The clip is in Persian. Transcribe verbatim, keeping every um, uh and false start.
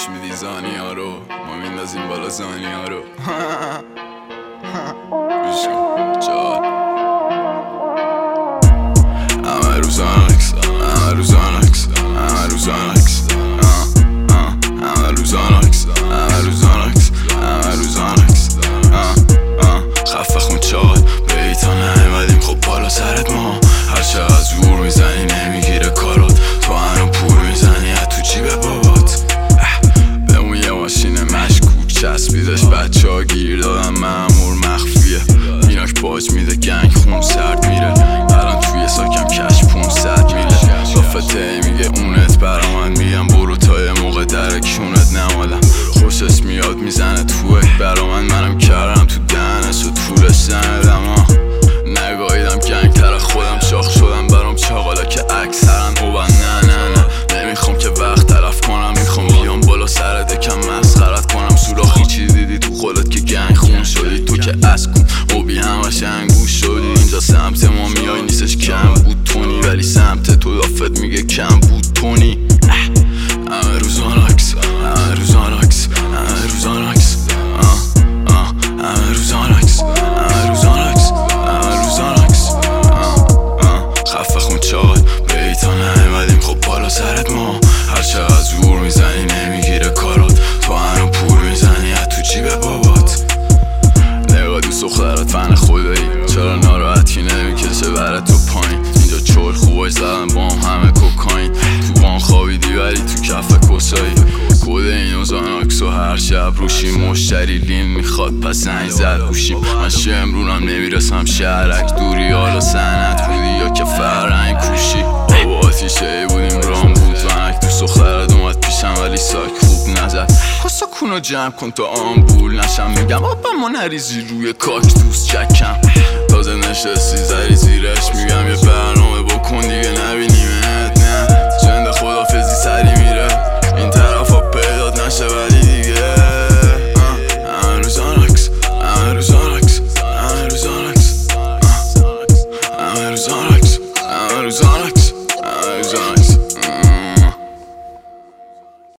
گوش میدی زانی ها رو، ما میندازیم بالا زانی ها رو. همه روزان اکس، همه روزان اکس، همه روزان اکس، همه روزان اکس، همه روزان اکس، همه روزان اکس. خفه خون چاد بیتا نمیدیم خب بالا سرت ما، هرچه از زور میزنی نمیگیره کارات، تو هنو پول میزنی از تو جیب بابات. بمون یه ماشین مشکوک چسبیدش بچه ها گیر دادن مأمور مخفیه، میناک باج میده گنگ خون سرد میره، الان توی ساکم کش پونصد میله، لافته میگه اونت برا من میگم برو تا یه موقع در کونت نمالم، خوشش میاد میزنه توه برا من، منم کردم تو دهنش و طولش زندم نگاهیدم گنگ تر خودم شاخ شدم برام چاقالا که اکثرن اوبن نه نه نه نمیخوام که وقت طرف کنم، میخوام بیام بالا سرت یکم مسخرت کنم، سوراخی چی دیدی تو خودت که گنگ خون شدی، تو که از کن اوبی همش انگوش شدی، اینجا سمت ما میای نیستش کم بود تونی، ولی سمت تو لافت میگه کم بود تونی. همه روزان اکس، همه روزان اکس، همه روزان اکس، همه روزان اکس، همه روزان اکس، همه روزان اکس. خفه خون چاد بیتا نمیدیم خب بالا سرت ما، هرچه از زور میزنی نمیگیره کارات، تو هنو پول میزنی از تو جیب بابات. نگاه دوست دخترات فن خدایی، چرا ناراحتی نمیکشه برات تو پایین، اینجا چول خوباش زدن با هم همه کوکاین، تو بان خوابیدی ولی تو کف کسایی، کود اینو زاناکس و هر شب روشیم، مشتری لین میخواد پس زنگ زد گوشیم، من شمرونم نمیرسم شهرک دوری، حالا سنت بودی یا که فرنگ کوشی، بابا آتیشه ای بودیم رام بود ونک، دوست دخترت اومد پیشم ولی ساک خوب نزد، کسا کونو جمع کن تا آمبول نشم، میگم آبا ما نریزی روی کاک دوست چکم، تازه نشستی زری زیرش میگم یه برنامه بکن دیگه نبینی